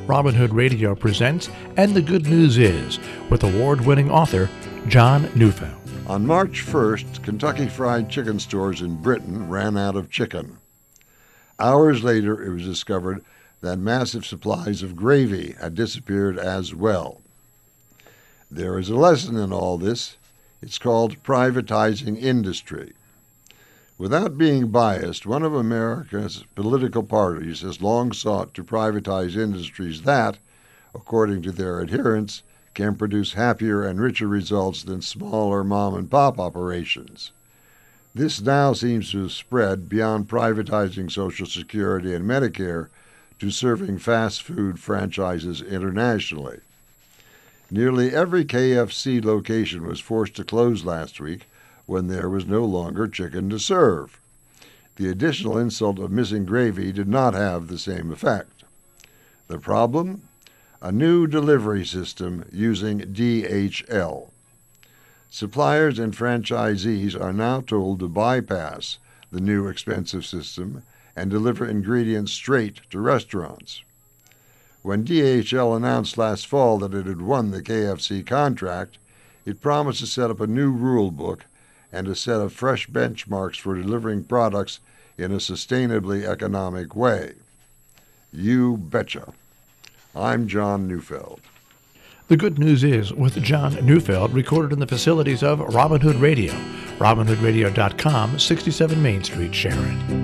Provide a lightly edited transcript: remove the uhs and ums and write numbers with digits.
Robin Hood Radio presents And the Good News Is, with award-winning author John Neufeld. On March 1st, Kentucky Fried Chicken stores in Britain ran out of chicken. Hours later, it was discovered that massive supplies of gravy had disappeared as well. There is a lesson in all this. It's called privatizing industry. Without being biased, one of America's political parties has long sought to privatize industries that, according to their adherents, can produce happier and richer results than smaller mom-and-pop operations. This now seems to have spread beyond privatizing Social Security and Medicare to serving fast food franchises internationally. Nearly every KFC location was forced to close last week when there was no longer chicken to serve. The additional insult of missing gravy did not have the same effect. The problem? A new delivery system using DHL. Suppliers and franchisees are now told to bypass the new expensive system and deliver ingredients straight to restaurants. When DHL announced last fall that it had won the KFC contract, it promised to set up a new rule book and a set of fresh benchmarks for delivering products in a sustainably economic way. You betcha. I'm John Neufeld. The Good News Is with John Neufeld, recorded in the facilities of Robin Hood Radio, robinhoodradio.com, 67 Main Street, Sharon.